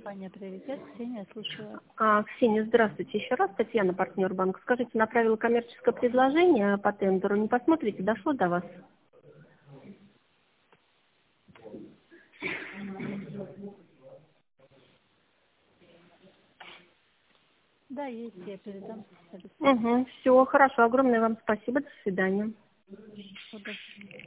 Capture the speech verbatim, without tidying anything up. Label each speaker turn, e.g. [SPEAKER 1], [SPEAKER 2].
[SPEAKER 1] компания «Приоритет». Ксения, слушаю вас.
[SPEAKER 2] А, Ксения, здравствуйте еще раз. Татьяна, партнер банка. Скажите, направила коммерческое предложение по тендеру. Не посмотрите, дошло до вас?
[SPEAKER 1] Да, есть, я передам.
[SPEAKER 2] Угу, все, хорошо. Огромное вам спасибо. До свидания.
[SPEAKER 1] Удобно.